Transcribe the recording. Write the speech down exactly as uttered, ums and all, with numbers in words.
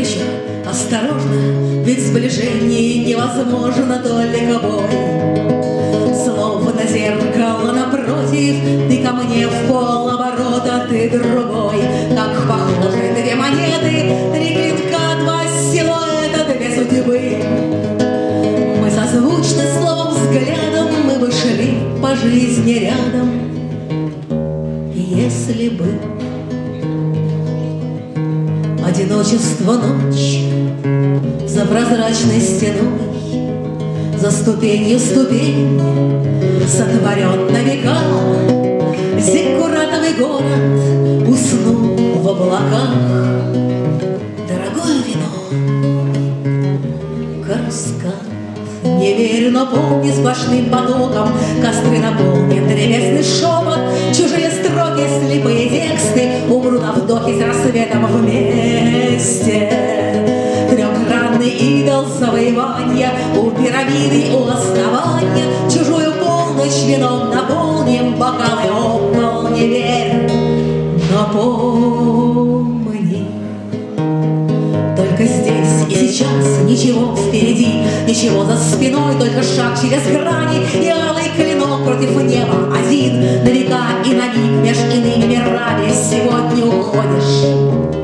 вечер, осторожно, ведь сближение невозможно только бой. Словно зеркало напротив, ты ко мне в полоборота, ты другой. Как похожи две монеты, три клинка, два силуэта, две судьбы. Мы созвучны словом, взглядом, мы бы шли по жизни рядом, если бы. Одиночество ночь за прозрачной стеной, за ступенью ступень, сотворен на века. Зиккуратовый город уснул в облаках. Дорогое вино, Каскад. Не верю, но помни, сплошным потоком костры наполнен древесный шепот. Чужие строки, слепые тексты умрут на вдохе с рассветом вместе. Трехгранный идол завоевания, у пирамиды, у основания. Чужую полночь вином наполним, бокалы окол, не верь, но помни. Только здесь и сейчас ничего впереди, ничего за спиной, только шаг через грани и алый клинок против неба один. На века и на миг меж иными мирами сегодня уходишь.